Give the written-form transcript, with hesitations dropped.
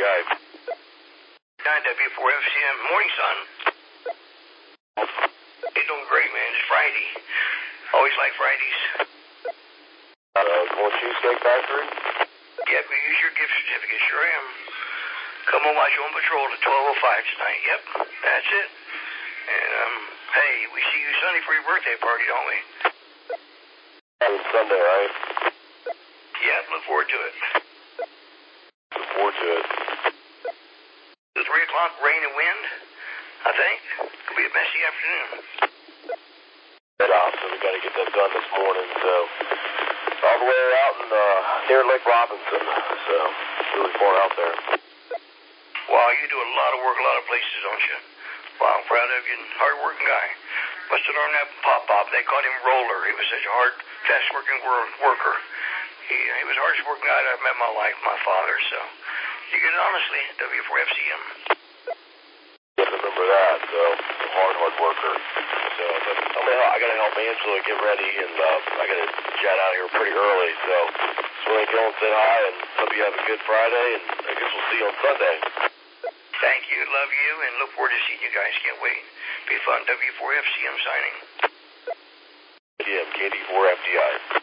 W4FDI. 9W4FCM. Morning, son. You're doing great, man. It's Friday. Always like Fridays. Going Cheesecake Factory? Yep, we use your gift certificate. Sure am. Come on, watch you on patrol at 12:05 tonight. Yep, that's it. And, hey, we see you Sunday for your birthday party, don't we? It's Sunday, right? Yeah, look forward to it. Look forward to it. The 3 o'clock rain and wind, I think. It'll be a messy afternoon. Head off, so we got to get that done this morning, so all the way out in near Lake Robinson, so really far out there. Wow, you do a lot of work a lot of places, don't you? Wow, I'm proud of you. Hard-working guy. Must have learned that from Pop-Pop. They called him Roller. He was such a hard, fast-working worker. He was the hardest working guy I've met in my life, my father, so you get it honestly, W4FCM. Yeah, remember that, so hard worker. So, but I got to help Angela get ready, and I got to jet out here pretty early, so just want to go and say hi, and hope you have a good Friday, and I guess we'll see you on Sunday. Thank you, love you, and look forward to seeing you guys. Can't wait. Be fun. W4FCM signing. Yeah, KD4FDI.